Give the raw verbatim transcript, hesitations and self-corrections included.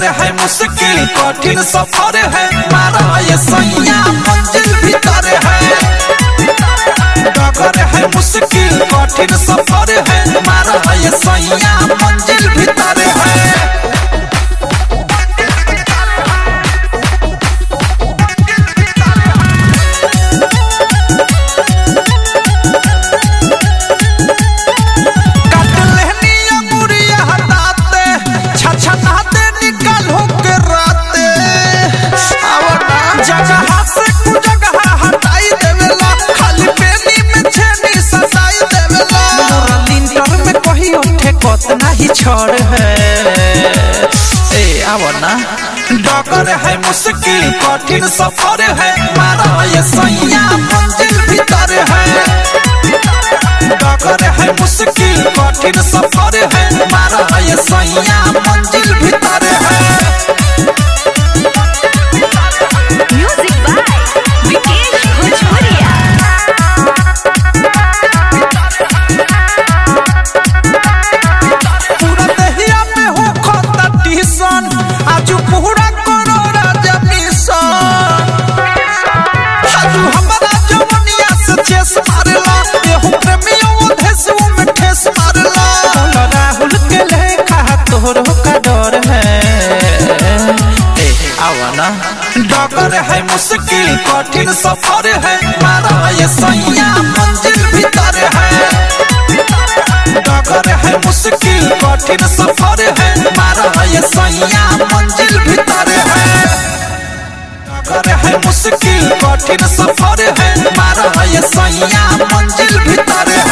डगर है मुश्किल कठिन सफर है मारा ये सैया मंजिल भीतर है। डगर है मुश्किल कठिन सफर है मारा ये सैया मंजिल भीतर है। कतना ही छोड़ है ए आवना। डगर है मुश्किल कठिन सफर है मारा ये सैया मंजिल भीतर है। डगर है मुश्किल कठिन सफर है मारा ये सैया मंजिल भीतर है। म्यूजिक बाय विकेश भोजपुरिया। आजू पूरा करो राजा मिशन आजू हमारा जवनिया से चेस मारला एहू प्रेमियों देशों में ठेस मारला। राहुल के लेखा तोहरो का डर है ए आवना। डगर है मुश्किल कठिन सफर है मारा ये सैया मंजिल भीतर है। डगर है मुश्किल कठिन सफर है मारा ये सैया मंजिल भीतर है। डगर है मुश्किल कठिन सफर है मारा ये सैया मंजिल भीतर है।